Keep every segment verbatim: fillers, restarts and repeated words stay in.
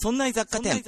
そんな雑貨店。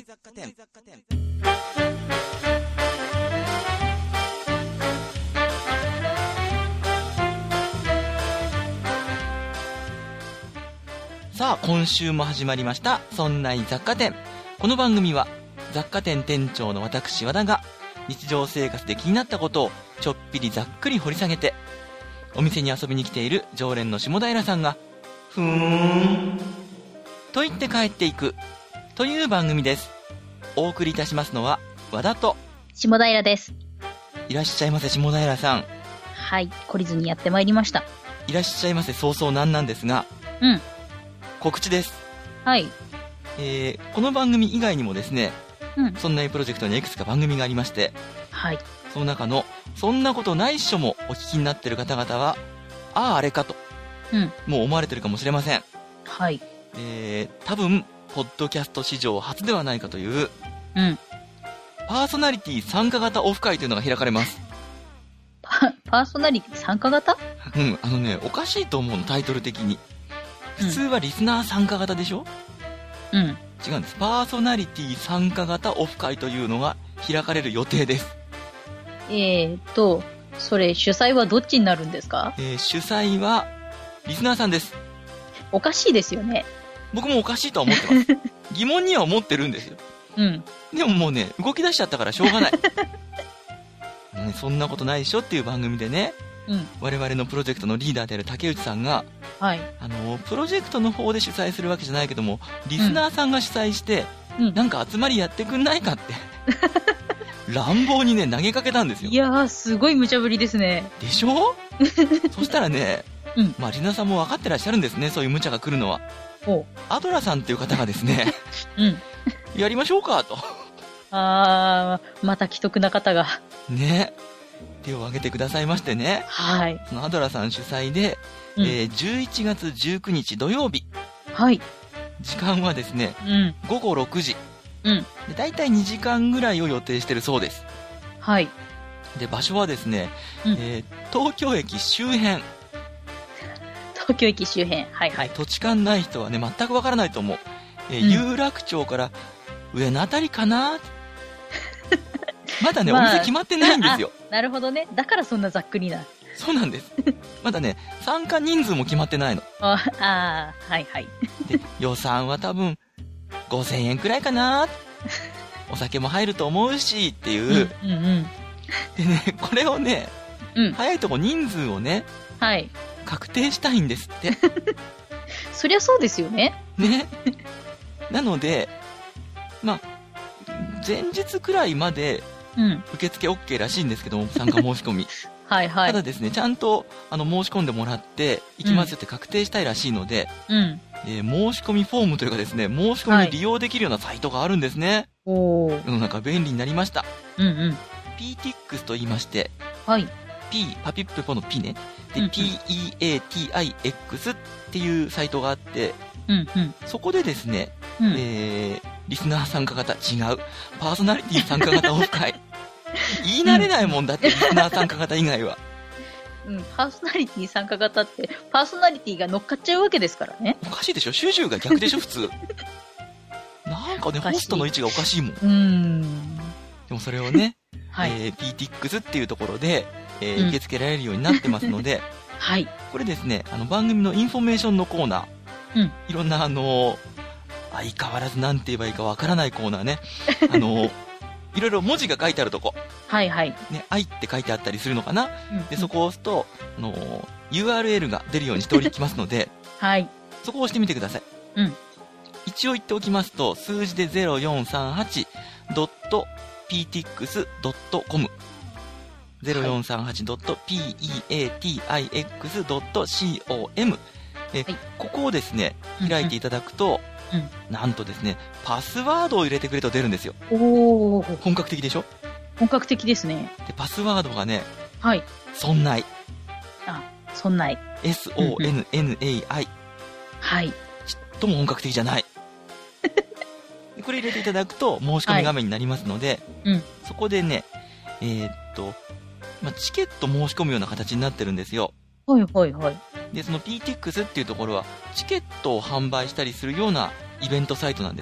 さあ、今週も始まりましたそんな雑貨店。この番組は雑貨店店長の私和田が日常生活で気になったことをちょっぴりざっくり掘り下げて、お店に遊びに来ている常連の下平さんがふーんと言って帰っていくという番組です。お送りいたしますのは和田と下平です。 いらっしゃいませ。下平さん、 はい、懲りずにやってまいりました。 いらっしゃいませ。早々なんなんですが、 うん、 告知です。 はい、 えー、この番組以外にもですね、 うん、 そんなプロジェクトにいくつか番組がありまして、 はい、 その中のそんなことないっしょもお聞きになっている方々は、あああれかと、 うん、 もう思われてるかもしれません。 はい、 えー、多分ポッドキャスト史上初ではないかという、 うん、 パーソナリティ参加型オフ会というのが開かれます。 パ, パーソナリティ参加型？ うん、あのね、おかしいと思うの、タイトル的に。普通はリスナー参加型でしょ？ うん、 違うんです。パーソナリティ参加型オフ会というのが開かれる予定です。 えーとそれ主催はどっちになるんですか？ えー、主催はリスナーさんです。おかしいですよね。 僕もおかしいとは思ってます疑問には思ってるんですよ。 うん。 でももうね、動き出しちゃったからしょうがないね、そんなことないでしょっていう番組でね、 うん、 我々のプロジェクトのリーダーである竹内さんが、 はい、 あのプロジェクトの方で主催するわけじゃないけども、リスナーさんが主催して、うん、なんか集まりやってくんないかって乱暴にね投げかけたんですよ。 いやー、すごい無茶ぶりですね。 でしょそしたらね、うん、まあリスナーさんも分かってらっしゃるんですね、そういう無茶が来るのは。おアドラさんっていう方がですね、うん、やりましょうかと。 あー、また奇特な方がね、手を挙げてくださいましてね。 はい。 そのアドラさん主催で、うん、えー、じゅういちがつじゅうくにち土曜日。 はい。 時間はですね、うん、ごごろくじ。 うん。 で、だいたいにじかんぐらいを予定してるそうです。 はい。 で、場所はですね、うん、えー、東京駅周辺。 東京駅周辺。はいはい。 土地勘ない人はね、全くわからないと思う。えーうん、有楽町から上のあたりかなまだね、まあ、お店決まってないんですよ。 なるほどね。だからそんなざっくりな。 そうなんです。まだね、参加人数も決まってないの。 ああ、はいはい。 で、予算は多分ごせんえんくらいかな。お酒も入ると思うしっていう。 うんうんうん、 でね、これをね、 うん、 早いとこ人数をね、 はい、 確定したいんですって。 そりゃそうですよね。 ね。なので、まあ、前日くらいまで受付 OK らしいんですけども、参加申し込み。 はいはい。 ただですね、ちゃんとあの申し込んでもらって行きますよって確定したいらしいので、 うん、 えー、申し込みフォームというかですね、申し込みに利用できるようなサイトがあるんですね。 はい、お世の中便利になりました。 うんうん。 ピーティックス と言いまして、 はい。 P、パピップポの P ね。で、 うんうん、 ピーイーエーティーアイエックス っていうサイトがあって、 うんうん、 そこでですね、 うん、 えー、リスナー参加型違う。パーソナリティ参加型オフ会。言い慣れないもんだって、リスナー参加型以外は。 うん、パーソナリティ参加型って、パーソナリティが乗っかっちゃうわけですからね。 おかしいでしょ、主従が逆でしょ、普通。なんかね、ホストの位置がおかしいもん。うーん。 でもそれをね、 はい、 えー、ピーティックス っていうところで、えーうん、受け付けられるようになってますので、 はい。 これですね、あの番組のインフォメーションのコーナー、 うん、 いろんなあのー、相変わらずなんて言えばいいかわからないコーナーね、あのー、いろいろ文字が書いてあるとこ、 はいはい、 ね、愛って書いてあったりするのかな、 うん、 でそこを押すと、あのー、ユーアールエル が出るようにしておきますので、 はい、 そこを押してみてください。 うん、 一応言っておきますと、数字で ゼロよんさんはちドットピーティックスドットコム ゼロよんさんはちドットピーイーエーティーアイエックスドットコム え、はい、ここをですね開いていただくと、うんうん、なんとですねパスワードを入れてくれと出るんですよ。 おー、 本格的でしょ。 本格的ですね。 でパスワードがね、 はい、 そんない、 あ、そんないエスオーエヌエヌエーアイ、 はい、 ちっとも本格的じゃないこれ入れていただくと申し込み画面になりますので、 はい、うん、 そこでね、えー、っと、まあ、チケット申し込むような形になってるんですよ。 はいはいはい。 で、その ピーティックス っていうところはチケットを販売したりするようなイベントサイトなんですね。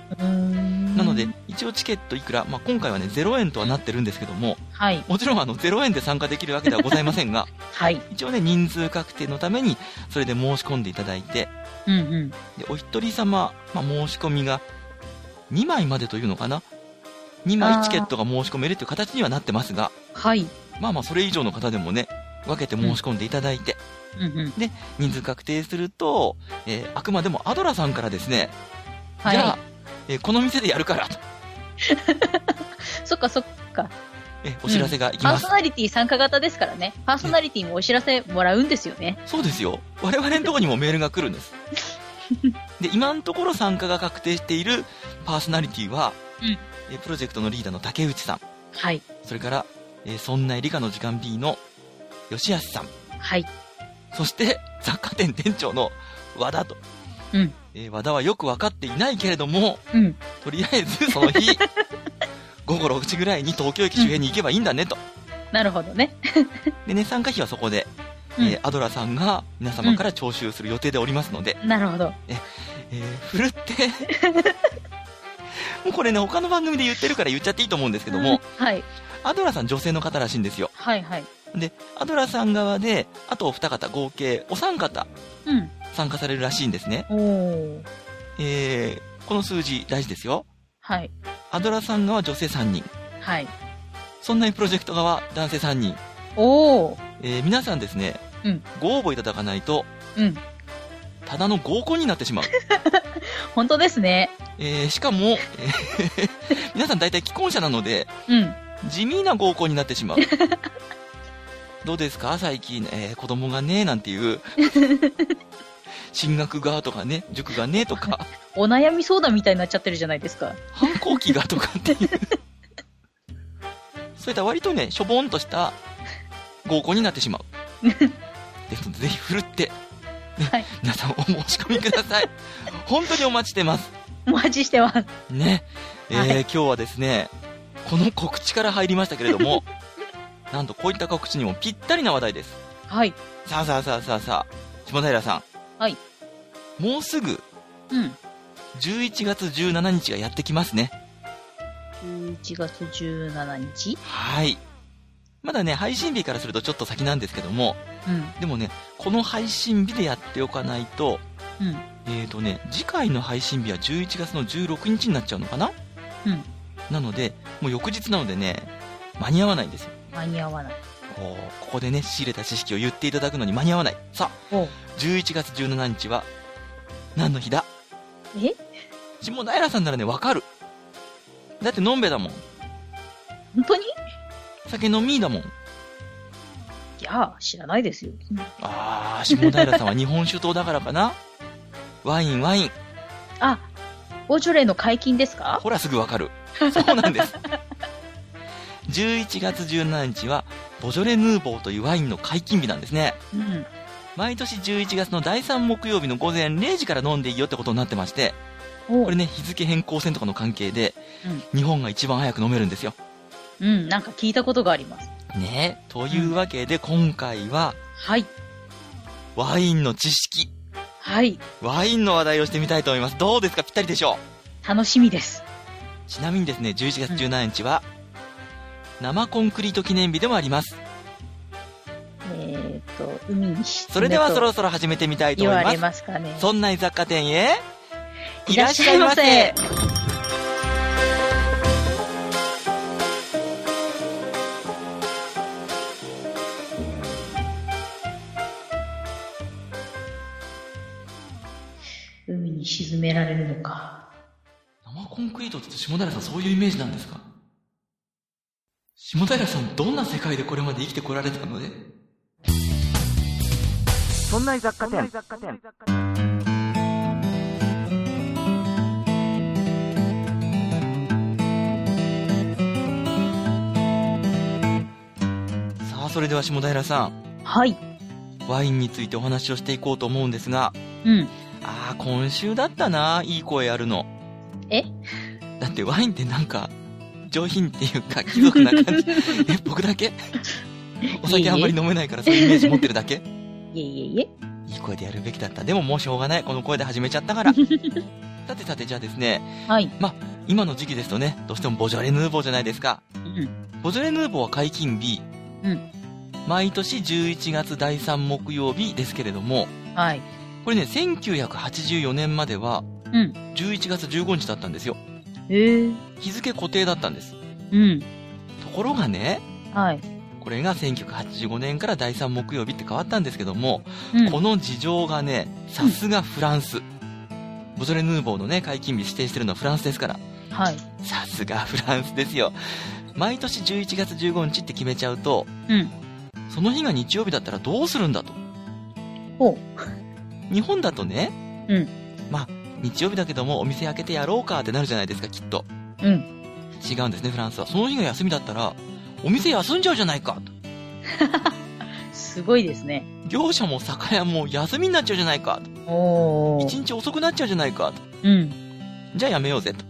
うーん。 なので、一応チケットいくら、まあ、今回はね、ゼロえんとはなってるんですけども、 はい。 もちろんあの、ゼロえんで参加できるわけではございませんが、 はい。 一応ね、人数確定のために、それで申し込んでいただいて、 うんうん。 で、お一人様、まあ、申し込みがにまいまでというのかな。にまいチケットが申し込めるという形にはなってますが、 はい。 まあまあ、それ以上の方でもね、分けて申し込んでいただいて、 うんうん。 で、人数確定すると、えーあくまでもアドラさんからですね、 はい。 じゃあ、えーこの店でやるからと、 そっかそっか。 えーお知らせがいきます。 パーソナリティ参加型ですからね。パーソナリティもお知らせもらうんですよね。 そうですよ。我々のところにもメールが来るんです。で、今のところ参加が確定しているパーソナリティは、 うんえープロジェクトのリーダーの竹内さん、 はい。 それから、えーそんな理科の時間 B の吉安さん、 はい。 そして雑貨店店長の和田と、 うん。 えー和田はよく分かっていないけれども、 うん。 とりあえずその日、午後ろくじぐらいに東京駅周辺に行けばいいんだねと。 なるほどね。 でね、参加費はそこで、 うんえーアドラさんが皆様から徴収する予定でおりますので、 なるほど。 えー、ふるってもうこれね、他の番組で言ってるから言っちゃっていいと思うんですけども、 うん、はい。 アドラさん女性の方らしいんですよ。 はいはい。 で、アドラさん側で、あとお二方、合計お三方うん。 参加されるらしいんですね。 おー。 えー、この数字大事ですよ。 はい。 アドラさん側女性さんにん。 はい。 そんなにプロジェクト側男性さんにん。 おー。 えー、皆さんですね、 うんご応募いただかないと、 うん。 ただの合コンになってしまう。 本当ですね。 えー、しかも、えー皆さん大体既婚者なので、 うん。 地味な合コンになってしまう。どうですか最近、えー子供がね、なんていう、進学がとかね、塾がねとか、 お悩み相談みたいになっちゃってるじゃないですか。 反抗期がとかっていう。そういった割とね、しょぼんとした合コンになってしまう。ですので、ぜひ振るって、ねはい皆さんお申し込みください。本当にお待ちしてます。 お待ちしてます。 ね。えーはい今日はですね、この告知から入りましたけれども、なんとこういった告知にもぴったりな話題です。 はい。 さあさあさあさあさあ、下平さん。 はい。 もうすぐうん。 じゅういちがつじゅうしちにちがやってきますね。 じゅういちがつじゅうしちにちはい。まだね、配信日からするとちょっと先なんですけども、 うん。 でもね、この配信日でやっておかないと、 うん。 えーとね、次回の配信日はじゅういちがつのじゅうろくにちになっちゃうのかな。 うん。 なので、もう翌日なのでね、間に合わないんですよ。 間に合わない。 こうここでね、仕入れた知識を言っていただくのに間に合わない。さあ、 おじゅういちがつじゅうしちにちは何の日だ？ え下平さんならね、わかる。だって飲んべだもん。 本当に？ 酒飲みだもん。 いや、知らないですよ。 あー、下平さんは日本酒党だからかな。ワイン、ワイン。 あ、ボジョレの解禁ですか？ ほら、すぐわかる。そうなんです。じゅういちがつじゅうしちにちは、ボジョレ・ヌーボーというワインの解禁日なんですね。 うん。 毎年じゅういちがつのだいさん木曜日の午前れいじから飲んでいいよってことになってまして、 おこれね、日付変更線とかの関係で、 うん。 日本が一番早く飲めるんですよ。 うん、なんか聞いたことがあります。 ねえ。というわけで、今回は、 はい。 ワインの知識、 はい。 ワインの話題をしてみたいと思います。どうですか？ぴったりでしょ楽しみです。 う。ちなみにですね、じゅういちがつじゅうしちにちは、生コンクリート記念日でもあります。 えっと、海に沈めとそれではそろそろ始めてみたいと思います。 言われますかね。 そんな雑貨店へ、 いらっしゃいませ。海に沈められるのか。 生コンクリートって下平さんそういうイメージなんですか？下平さんどんな世界でこれまで生きてこられたので？そんな雑貨店。さあ、それでは下平さん、 はい。 ワインについてお話をしていこうと思うんですが、 うん。 ああ、今週だったな、いい声あるの。 えだってワインってなんか上品っていうか貴族な感じ。え、僕だけ？お酒あんまり飲めないからそういうイメージ持ってるだけ？ いえいえいえ。 いい声でやるべきだった。でももうしょうがない。この声で始めちゃったから。 さてさて、じゃあですね、 はい。 まあ、今の時期ですとね、どうしてもボジョレ・ヌーボーじゃないですか。 うん。 ボジョレ・ヌーボーは解禁日、 うん。 毎年じゅういちがつだいさん木曜日ですけれども、 はい。 これね、せんきゅうひゃくはちじゅうよねんまでは、 うん。 じゅういちがつじゅうごにちだったんですよ。 へえ。 日付固定だったんです。 うん。 ところがね、 はい。 これがせんきゅうひゃくはちじゅうごねんからだいさん木曜日って変わったんですけども、 うん。 この事情がね、さすがフランス。ボジョレ・ヌーボーのね、解禁日指定してるのはフランスですから。 はい。 さすがフランスですよ。毎年じゅういちがつじゅうごにちって決めちゃうと、 うん。 その日が日曜日だったらどうするんだと。 ほ日本だとね、 う。うん。 まあ、日曜日だけどもお店開けてやろうかってなるじゃないですか、きっと。 うん。 違うんですね、フランスは。その日が休みだったら、お店休んじゃうじゃないかと。 すごいですね。 業者も酒屋も休みになっちゃうじゃないかと。 おー。 一日遅くなっちゃうじゃないかと。 うん。 じゃあやめようぜと。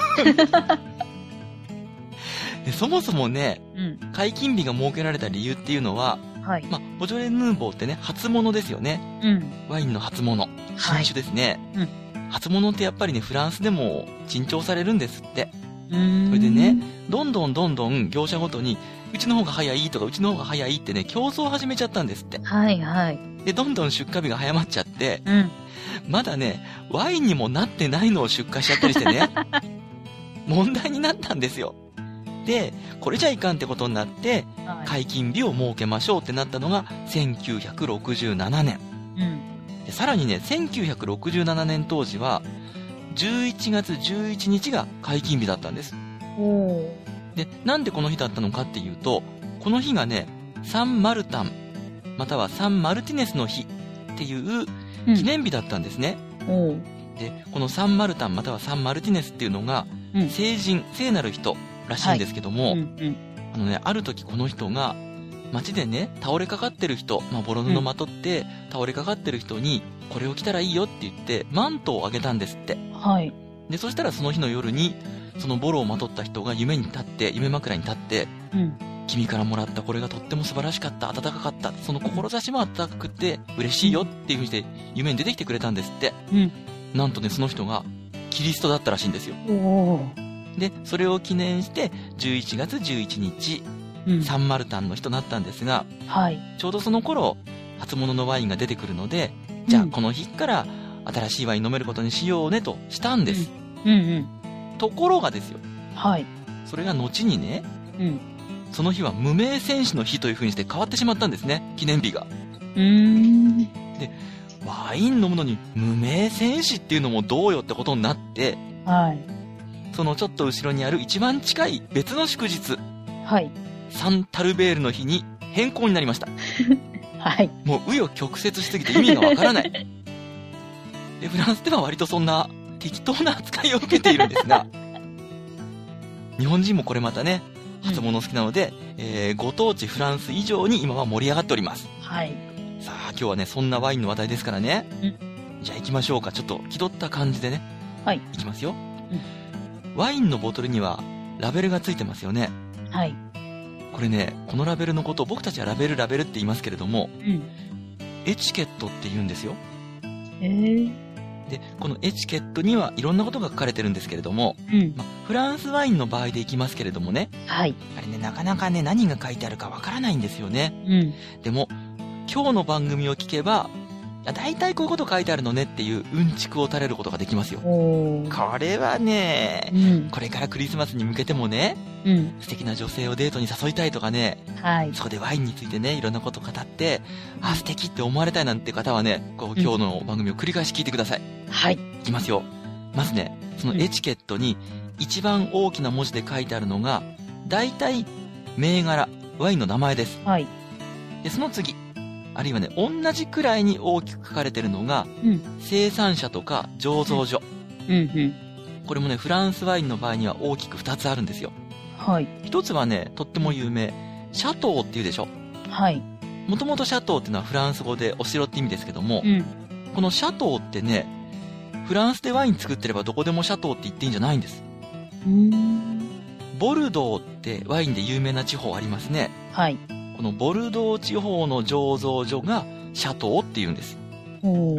でそもそもね、 うん。 解禁日が設けられた理由っていうのは、 はい。 まあ、ボジョレ・ヌーボーってね、初物ですよね。 うん。 ワインの初物。新酒ですね。 うん。 初物ってやっぱりね、フランスでも珍重されるんですって。 うーん。 それでね、どんどんどんどん業者ごとに、うちの方が早いとか、うちの方が早いってね、競争を始めちゃったんですって。 はいはい。 で、どんどん出荷日が早まっちゃって、 うん。 まだね、ワインにもなってないのを出荷しちゃったりしてね、問題になったんですよ。で、これじゃいかんってことになって、 はい。 解禁日を設けましょうってなったのがせんきゅうひゃくろくじゅうななねん。 うん。 でさらにね、せんきゅうひゃくろくじゅうななねん当時は、じゅういちがつじゅういちにちが解禁日だったんです。 おー。 で、なんでこの日だったのかっていうと、この日がね、サンマルタン、またはサンマルティネスの日っていううん。 記念日だったんですね。 おー。 で、このサンマルタンまたはサンマルティネスっていうのが、 うん。 聖人、聖なる人らしいんですけども、 うん。うん。 あのね、ある時この人が、街でね、倒れかかってる人、まあ、ボロ布まとって倒れかかってる人に、これを着たらいいよって言って、マントをあげたんですって。 はい。 で、そしたらその日の夜に、そのボロをまとった人が夢に立って、夢枕に立って、 うん。 君からもらったこれがとっても素晴らしかった、温かかった、その志も温かくて嬉しいよっていう風にして夢に出てきてくれたんですって。 うん。 なんとね、その人がキリストだったらしいんですよ。 おー。 で、それを記念してじゅういちがつじゅういちにち、 うん。 サンマルタンの日となったんですが、 はい。 ちょうどその頃、初物のワインが出てくるので、じゃあこの日から新しいワイン飲めることにしようねとしたんです。 うんうん。 ところがですよ、 はい。 それが後にね、 うん。 その日は無名戦士の日という風にして変わってしまったんですね、記念日が。 うーん。 ワイン飲むのに無名戦士っていうのもどうよってことになって、 はい。 そのちょっと後ろにある一番近い別の祝日、 はい。 サンタルベールの日に変更になりました。 はい。 もう紆余曲折しすぎて意味がわからない。で、フランスでは割とそんな適当な扱いを受けているんですが、日本人もこれまたね、初物好きなので、えー、ご当地フランス以上に今は盛り上がっております。 はい。 さあ、今日はね、そんなワインの話題ですからね。 うじゃあ行きましょうか。ちょっと気取った感じでね。 はい。 いきますよ。ワインのボトルにはラベルがついてますよね。 はい。 これね、このラベルのことを僕たちはラベルラベルって言いますけれども、 うん。 エチケットって言うんですよ。 えー。 で、このエチケットにはいろんなことが書かれてるんですけれども、 うん。 ま、フランスワインの場合でいきますけれどもね、 はい。 あれね、なかなかね、何が書いてあるかわからないんですよね。 うん。 でも、今日の番組を聞けば、いや、大体こういうこと書いてあるのねっていううんちくを垂れることができますよ。 おー。 これはね、 うん。 これからクリスマスに向けてもね、 うん。 素敵な女性をデートに誘いたいとかね、 はい。 そこでワインについてね、いろんなことを語って、あ、素敵って思われたいなんて方はね、こう今日の番組を繰り返し聞いてください。 はい。 いきますよ。まずね、そのエチケットに一番大きな文字で書いてあるのが、大体銘柄、ワインの名前です。 はい。 で、その次、あるいはね、同じくらいに大きく書かれてるのが、 うん。 生産者とか醸造所。 うん。うん。 これもね、フランスワインの場合には大きく二つあるんですよ。 はい。 一つはね、とっても有名、シャトーっていうでしょ。 はい。 もともとシャトーっていうのはフランス語でお城って意味ですけども、 うん。 このシャトーってね、フランスでワイン作ってればどこでもシャトーって言っていいんじゃないんです。 うーん。 ボルドーってワインで有名な地方ありますね。 はい。 このボルドー地方の醸造所がシャトーって言うんです。 おー。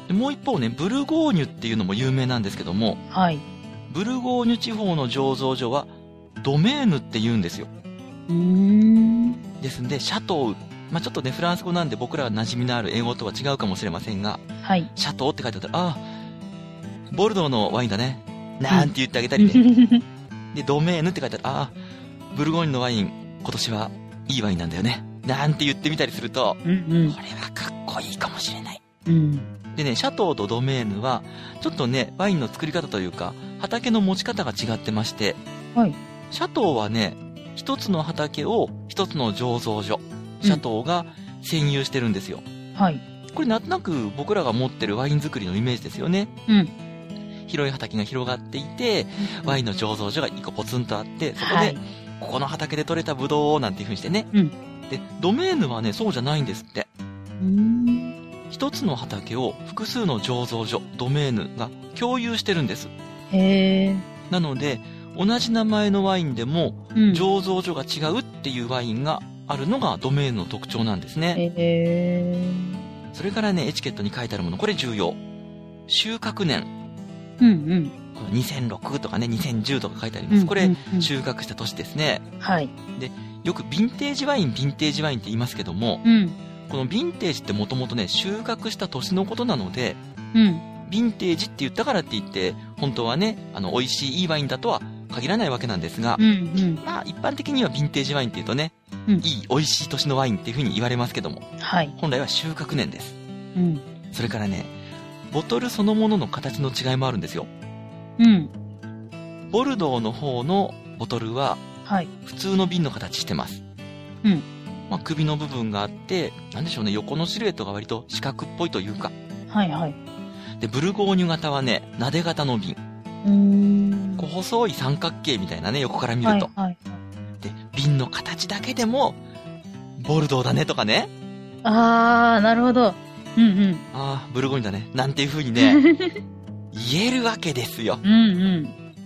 でもう一方ね、ブルゴーニュっていうのも有名なんですけども、 はい。 ブルゴーニュ地方の醸造所はドメーヌって言うんですよ。 うーん。 ですんで、シャトー、まあ、ちょっとね、フランス語なんで僕らは馴染みのある英語とは違うかもしれませんが、 はい。 シャトーって書いてあったら、ああ、ボルドーのワインだね。なんて言ってあげたりね。で、ドメーヌって書いてある、ああ、ブルゴーニュのワイン、今年はいいワインなんだよね。なんて言ってみたりすると、 うんうん。 これはかっこいいかもしれない。 うん。 でね、シャトーとドメーヌは、ちょっとね、ワインの作り方というか、畑の持ち方が違ってまして、 はい。 シャトーはね、一つの畑を一つの醸造所、シャトーが占有してるんですよ。 はい。 これなんとなく僕らが持ってるワイン作りのイメージですよね。 うん。 広い畑が広がっていて、ワインの醸造所が一個ポツンとあって、そこではい、 ここの畑で採れたブドウをなんていう風にしてね。 うん。 で、ドメーヌはね、そうじゃないんですって。 うーん。 一つの畑を複数の醸造所、ドメーヌが共有してるんです。 へー。 なので、同じ名前のワインでも、 うん。 醸造所が違うっていうワインがあるのがドメーヌの特徴なんですね。 へー。 それからね、エチケットに書いてあるもの、これ重要。収穫年。 うんうん。 このにせんろくとかね、にせんじゅうとか書いてあります。これ、収穫した年ですね。 はい。 で、よくヴィンテージワイン、ヴィンテージワインって言いますけども、 うん。 このヴィンテージってもともとね、収穫した年のことなので、 うん。 ヴィンテージって言ったからって言って、本当はね、あの、美味しいいいワインだとは限らないわけなんですが、 うんうん。 まあ、一般的にはヴィンテージワインって言うとね、 うん。 いい、美味しい年のワインっていう風に言われますけども、 はい。 本来は収穫年です。 うん。 それからね、ボトルそのものの形の違いもあるんですよ。 うん。 ボルドーの方のボトルは、 はい。 普通の瓶の形してます。 うん。 まあ、首の部分があって、なんでしょうね、横のシルエットが割と四角っぽいというか。 はいはい。 で、ブルゴーニュ型はね、撫で型の瓶。 うーん。 こう細い三角形みたいなね、横から見ると。 はいはい。 で、瓶の形だけでも、ボルドーだねとかね。 あー、なるほど。うんうん。 ああ、ブルゴーニュだね。なんていう風にね、言えるわけですよ。 うんうん。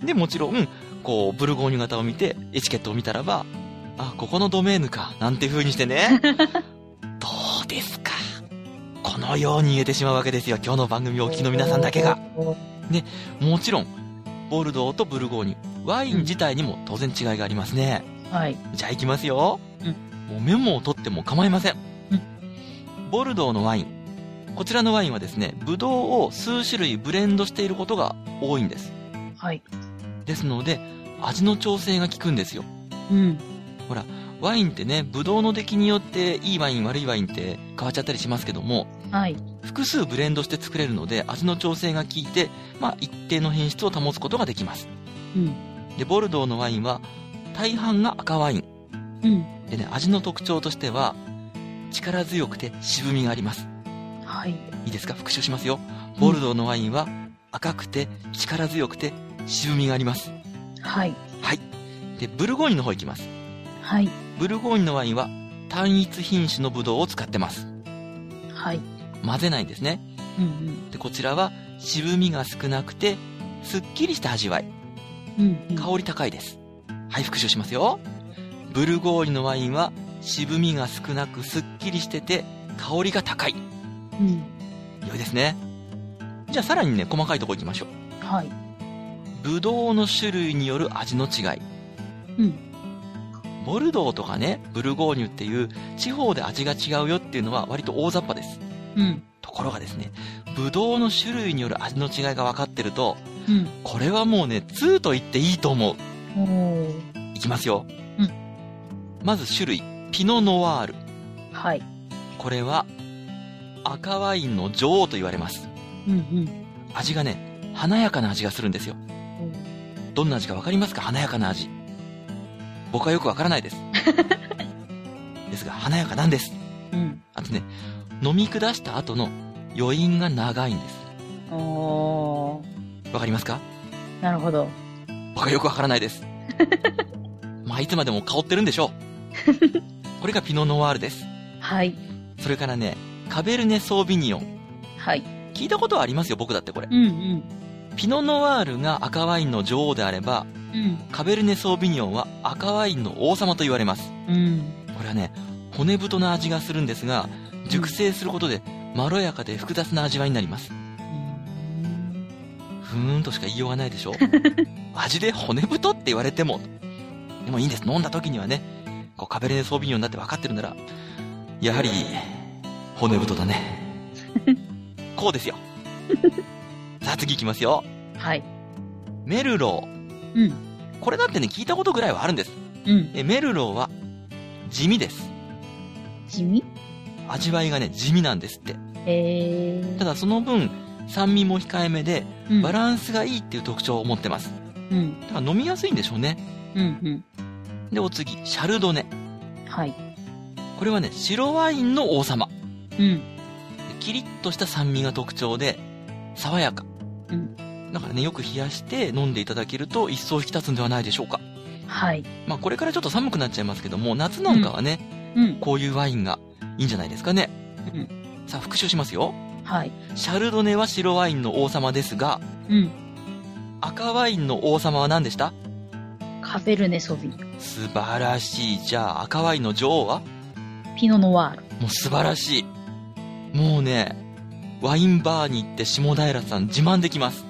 で、もちろん、こう、ブルゴーニュ型を見て、エチケットを見たらば、あ、ここのドメーヌか、なんていう風にしてね。どうですか。このように言えてしまうわけですよ。今日の番組をお聞きの皆さんだけが。ね、もちろん、ボルドーとブルゴーニュ、ワイン自体にも当然違いがありますね。 はい。 じゃあ行きますよ。 うん。 もうメモを取っても構いません。 うん。 ボルドーのワイン。こちらのワインはですね、ブドウを数種類ブレンドしていることが多いんです。 はい。 ですので、味の調整が効くんですよ。 うん。 ほら、ワインってね、ブドウの出来によっていいワイン悪いワインって変わっちゃったりしますけども、 はい。 複数ブレンドして作れるので味の調整が効いて、まあ一定の品質を保つことができます。 うん。 で、ボルドーのワインは大半が赤ワイン。 うん。 でね、味の特徴としては力強くて渋みがあります。 はい。 いいですか？復習しますよ。ボルドーのワインは赤くて力強くて渋みがあります。 はい。 はい。で、ブルゴーニュの方行きます。 はい。 ブルゴーニュのワインは単一品種のブドウを使ってます。 はい。 混ぜないんですね。 うんうん。 で、こちらは渋みが少なくてすっきりした味わい。 うんうん。 香り高いです。はい、復習しますよ。ブルゴーニュのワインは渋みが少なくすっきりしてて香りが高い。 うん。 良いですね。じゃあさらにね、細かいところ行きましょう。 はい。 ブドウの種類による味の違い。 うん。 ボルドーとかね、ブルゴーニュっていう地方で味が違うよっていうのは割と大雑把です。 うん。 ところがですね、ブドウの種類による味の違いが分かってると、 うん。 これはもうね、通と言っていいと思う。 おー。 いきますよ。 うん。 まず種類、ピノノワール。 はい。 これは赤ワインの女王と言われます。 うんうん。 味がね、華やかな味がするんですよ。どんな味か分かりますか？華やかな味。僕はよく分からないです。ですが、華やかなんです。 うん。 あとね、飲み下した後の余韻が長いんです。 おー。 わかりますか？ なるほど。 僕はよくわからないです。まあ、いつまでも香ってるんでしょう。これがピノノワールです。 はい。 それからね、カベルネソービニオン。 はい。 聞いたことはありますよ、僕だってこれ。 うんうん。 ピノノワールが赤ワインの女王であれば、 うん。 カベルネソービニオンは赤ワインの王様と言われます。 うん。 これはね、骨太な味がするんですが、熟成することでまろやかで複雑な味わいになります。 ーんとしか言いようがないでしょ。味で骨太って言われても。でもいいんです。飲んだ時にはね、こうカベルネソービニョンだって分かってるなら、やはり、骨太だね。こうですよ。さあ次行きますよ。 はい。 メルロー。 うん。 これだってね、聞いたことぐらいはあるんです。 うん。 え、メルローは、地味です。 地味？ 味わいがね、地味なんですって。 へー。 ただその分、酸味も控えめで、 うん、 バランスがいいっていう特徴を持ってます。 うん。 だから飲みやすいんでしょうね。 うん、うん。 で、お次、シャルドネ。 はい。 これはね、白ワインの王様。 うん。 キリッとした酸味が特徴で、爽やか。 うん。 だからね、よく冷やして飲んでいただけると一層引き立つんではないでしょうか。 はい。 まあこれからちょっと寒くなっちゃいますけども、夏なんかはね、 うん。 こういうワインがいいんじゃないですかね。 うん。 さあ復習しますよ。 はい。 シャルドネは白ワインの王様ですが、 うん。 赤ワインの王様は何でした？ カベルネソビニョン。 素晴らしい。じゃあ赤ワインの女王は？ ピノノワール。 もう素晴らしい。もうね、ワインバーに行って下平さん自慢できます。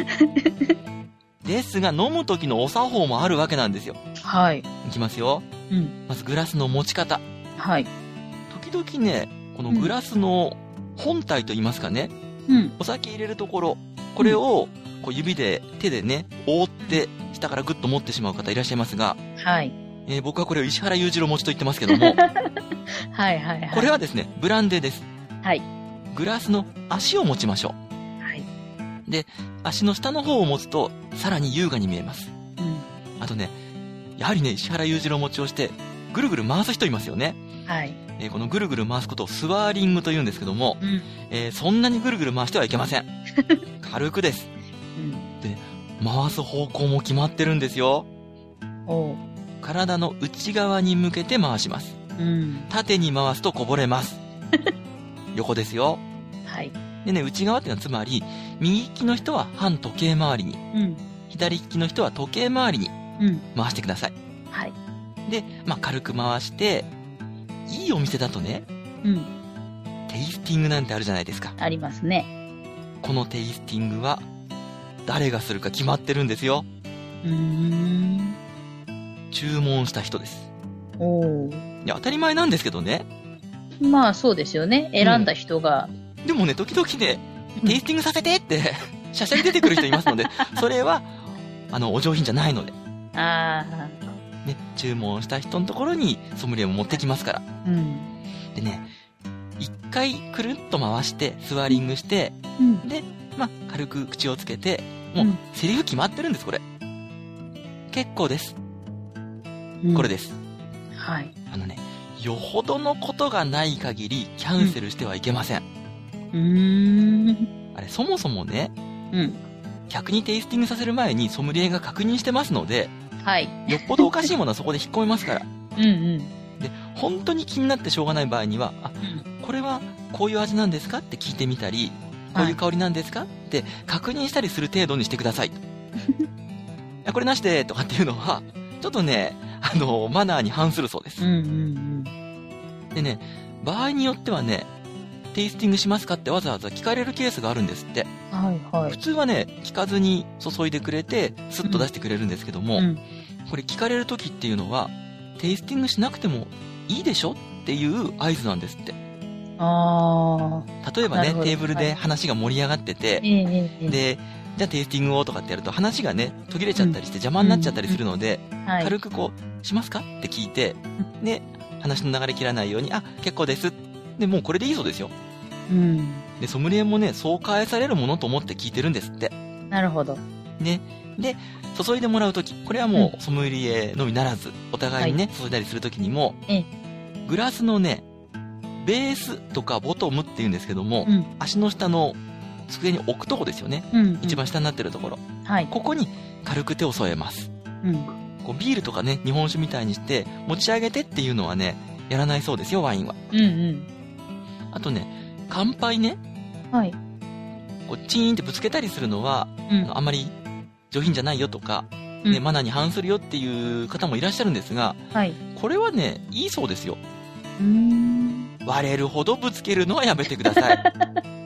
ですが飲む時のお作法もあるわけなんですよ。 はい。 いきますよ。 うん。 まずグラスの持ち方。 はい。 時々ね、このグラスの本体といいますかね、 うん。 お酒入れるところ、これをこう指で、手でね、覆って下からグッと持ってしまう方いらっしゃいますが、 はい。 えー僕はこれを石原裕次郎持ちと言ってますけども、 はいはいはい。 これはですね、ブランデーです。 はい。 グラスの足を持ちましょう。 はい。 で、足の下の方を持つと、さらに優雅に見えます。 うん。 あとね、やはりね、石原裕次郎持ちをして、ぐるぐる回す人いますよね。 はい。 えーこのぐるぐる回すことをスワーリングと言うんですけども、 うん。 えーそんなにぐるぐる回してはいけません。軽くです。 うん。 回す方向も決まってるんですよ。 おう。 体の内側に向けて回します。 うん。 縦に回すとこぼれます。横ですよ。 はい。 でね、内側っていうのはつまり、右利きの人は反時計回りに、 うん。 左利きの人は時計回りにうん。 回してください。 はい。 で、まあ、軽く回して、いいお店だとね、 うん。 テイスティングなんてあるじゃないですか。 ありますね。このテイスティングは、誰がするか決まってるんですよ。 うーん。 注文した人です。 おう。 いや、当たり前なんですけどね。 まあそうですよね。選んだ人が。 でもね、時々ね、テイスティングさせてって、しゃしゃり出てくる人いますので、それは、あの、お上品じゃないので。 あね、注文した人のところにソムリエも持ってきますから。 あ。うん。 でね、一回くるっと回して、スワーリングして、 うん。 で、まあ、軽く口をつけて、もう、 うんセリフ決まってるんです、これ。結構です。 うんこれです。 はい。 あのね、よほどのことがない限り、キャンセルしてはいけません。 うーん。 あれ、そもそもね、 うん。 客にテイスティングさせる前にソムリエが確認してますので、 はい。 よっぽどおかしいものはそこで引っ込めますから。 うんうん。 で、本当に気になってしょうがない場合には、あ、 うん。 これはこういう味なんですかって聞いてみたり、こういう香りなんですかって確認したりする程度にしてください。いや、これなしでとかっていうのは、ちょっとね、あの、マナーに反するそうですうん。うんうんでね、場合によってはね、テイスティングしますかってわざわざ聞かれるケースがあるんですって。 うん。はいはい普。通はね、聞かずに注いでくれて、スッと出してくれるんですけども、 うん。 これ聞かれる時っていうのは、テイスティングしなくてもいいでしょっていう合図なんですって。 ああ。 例えばね、 なるほどテーブルで話が盛り上がってて、 ええええ。 で、じゃあテイスティングをとかってやると話がね、途切れちゃったりして邪魔になっちゃったりするので、 はい。 軽くこう、しますかって聞いて、で、話の流れ切らないように、あ、結構です。で、もうこれでいいそうですよ。 うん。 で、ソムリエもね、そう返されるものと思って聞いてるんですって。 なるほど。 ね。で、注いでもらうとき、これはもうソムリエのみならず、お互いにね、注いだりするときにも、 ええ。 グラスのね、ベースとかボトムって言うんですけども、 うん。 足の下の机に置くとこですよね。 うん。 一番下になってるところ。 はい。 ここに軽く手を添えます。 うん。 こうビールとかね、日本酒みたいにして持ち上げてっていうのはね、やらないそうですよ、ワインは。 うんうん。 あとね、乾杯ね、 はい。 こうチーンってぶつけたりするのは、 うん。 あんまり上品じゃないよとか、 うんね、マナーに反するよっていう方もいらっしゃるんですが、 はい。 これはね、いいそうですよ。 うーん。 割れるほどぶつけるのはやめてください。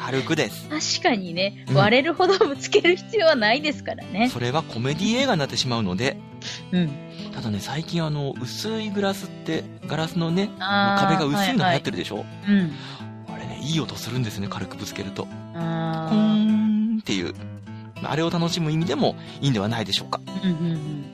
軽くです。 確かにね、 うん割れるほどぶつける必要はないですからね。 それはコメディ映画になってしまうので、 うん。 ただね、最近あの、薄いグラスって、ガラスのね、 あー壁が薄いの流行ってるでしょ、 はいはい、うん。 あれね、いい音するんですね、軽くぶつけると。 あコーンっていう。あれを楽しむ意味でもいいんではないでしょうか。 うんうんうん。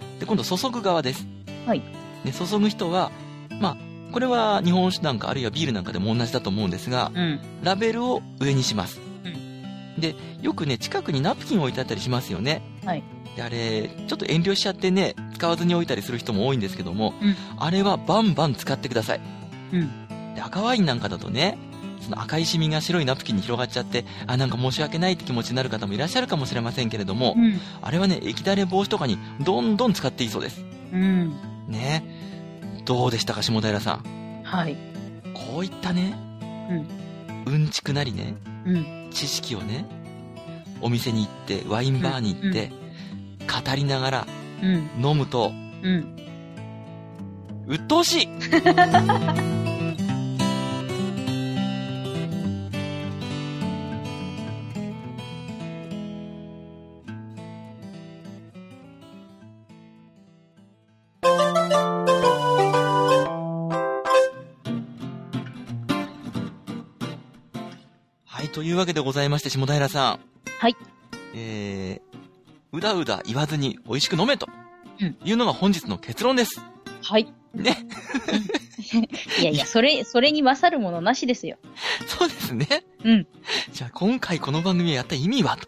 で、今度注ぐ側です。 はい。 で、注ぐ人は、まあ、これは日本酒なんかあるいはビールなんかでも同じだと思うんですが、 うん。 ラベルを上にします。 うん。 で、よくね、近くにナプキン置いてあったりしますよね。 はい。 で、あれ、ちょっと遠慮しちゃってね、使わずに置いたりする人も多いんですけども、 うん。 あれはバンバン使ってください。 うん。 で、赤ワインなんかだとね、その赤いシミが白いナプキンに広がっちゃって、あ、なんか申し訳ないって気持ちになる方もいらっしゃるかもしれませんけれども、 うん。 あれはね、液だれ防止とかにどんどん使っていいそうです。 うん。 ね。どうでしたか、下平さん。 はい。 こういったね、うん。うんちくなりね、 うん。 知識をね、お店に行って、ワインバーに行って、うん、語りながら、うん、飲むと、うん。鬱陶しいはい、というわけでございまして、下平さん。 はい。 えー、うだうだ言わずに美味しく飲めというのが本日の結論です。 はい。 ね。 いやいや、それ、それに勝るものなしですよ。 そうですね。 うん。 じゃあ今回この番組をやった意味はと。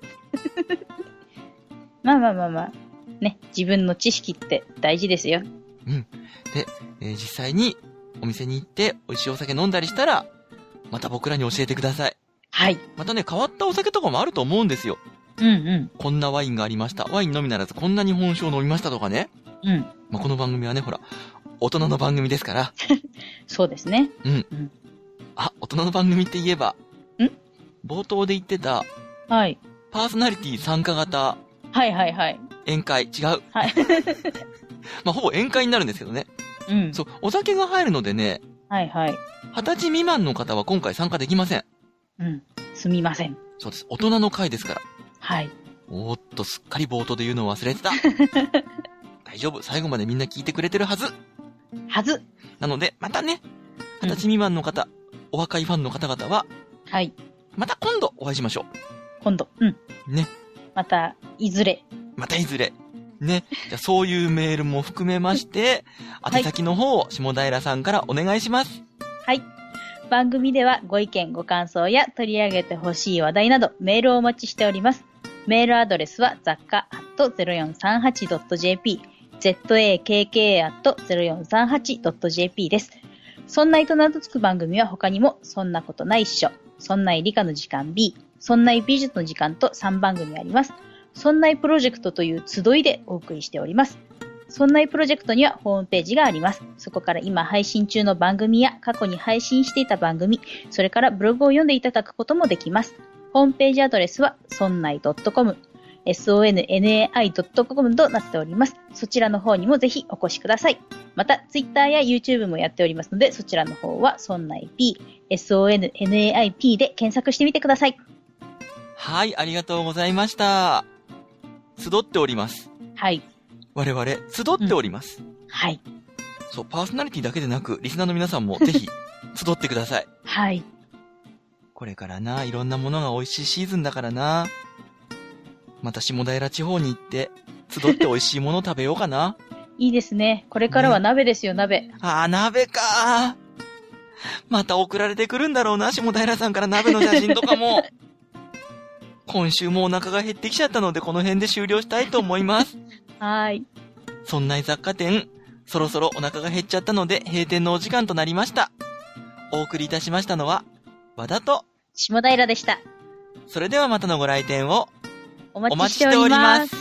まあまあまあまあ。ね、自分の知識って大事ですよ。 うん。で、えー、実際にお店に行って美味しいお酒飲んだりしたら、また僕らに教えてください。 はい。 またね、変わったお酒とかもあると思うんですよ。 うんうん。 こんなワインがありました。ワインのみならずこんな日本酒を飲みましたとかね。 うん。 まあ、この番組はね、ほら、大人の番組ですから。 そうですね。 うん。うん、あ、大人の番組って言えば。 ん冒頭で言ってた。 はい。 パーソナリティ参加型。 はいはいはい。 宴会。違う。 はい。 まあ、ほぼ宴会になるんですけどね。 うん。 そう、お酒が入るのでね。 はいはい。 二十歳未満の方は今回参加できません。 うん。すみません。 そうです。大人の会ですから。 はい。 おーっと、すっかり冒頭で言うのを忘れてた。大丈夫。最後までみんな聞いてくれてるはず。 はず。 なので、またね、二十歳未満の方、うん、お若いファンの方々は、 はい。 また今度お会いしましょう。 今度。うん。 ね。 また、いずれ。 またいずれ。ね。じゃあそういうメールも含めまして、宛先の方を下平さんからお願いします。 はい。番組ではご意見ご感想や取り上げてほしい話題などメールをお待ちしております。メールアドレスは雑貨 アットゼロよんさんはちドットジェーピー、ザッカ アットゼロよんさんはちドットジェーピー です。そんないと名とつく番組は他にも、そんなことないっしょ、そんない理科の時間 B、そんない美術の時間とさんばんぐみあります。そんないプロジェクトという集いでお送りしております。そんないプロジェクトにはホームページがあります。そこから今配信中の番組や過去に配信していた番組、それからブログを読んでいただくこともできます。ホームページアドレスは ソンナイドットコム、ソンナイドットコム となっております。そちらの方にもぜひお越しください。また、Twitter や YouTube もやっておりますので、そちらの方は ソンナイピー、ソンナイピー で検索してみてください。 はい、ありがとうございました。集っております。 はい。 我々、集っております、 うん。はい。 そう、パーソナリティだけでなく、リスナーの皆さんもぜひ、集ってください。 はい。 これからな、いろんなものが美味しいシーズンだからな。また下平地方に行って、集って美味しいものを食べようかな。 いいですね。これからは鍋ですよ、ね、鍋。 あー、鍋かー。また送られてくるんだろうな、下平さんから鍋の写真とかも。今週もお腹が減ってきちゃったので、この辺で終了したいと思います。 はーい。 そんな雑貨店、そろそろお腹が減っちゃったので、閉店のお時間となりました。お送りいたしましたのは、和田と下平でした。 それではまたのご来店をお待ちしております。